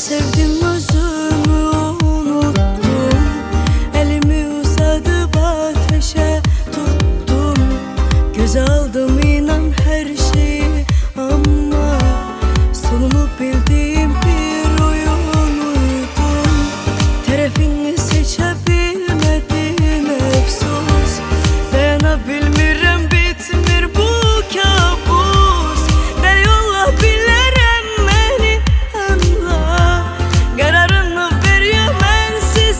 sevdim özümü unuttum. Elimi uzatıp ateşe tuttum. Göze aldım inan her şeyi ama sonunu bildiğim bir oyun uydum. Tarafını seçebilmedim efsus. Dayanabilmirem bitmir bu kabus. Ne yolla bilerem beni anla. Kararını veriyorum ensiz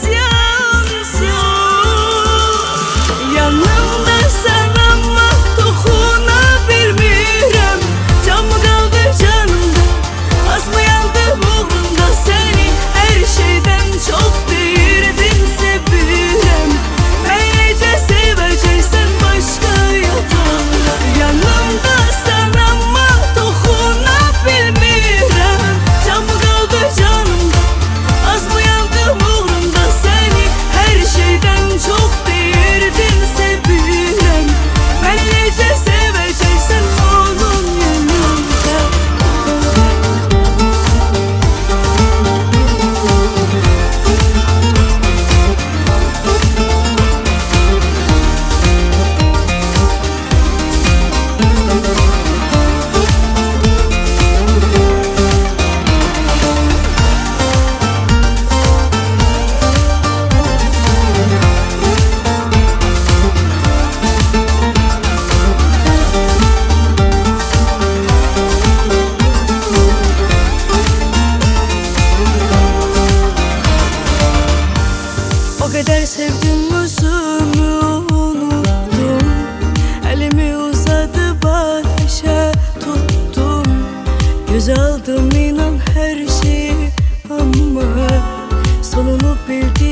yansız. Yanımda sen ama dokunabilmirem. Can mı kaldı canımda, az mı yandı buğumda seni. Her şeyden çok değerdin sevirem. Meylece seveceksen başka yatağında. Yanımda sen ama dokunabilmirem. Can mı kaldı canımda, az mı yandı buğumda seni. Her şeyden çok değerdin sevirem. Meylece seveceksen onun yanında. O kadar sevdim özümü unuttum. Elimi uzatıp ateşe tuttum. Göze aldım inan her şeyi ama sonunu bildim.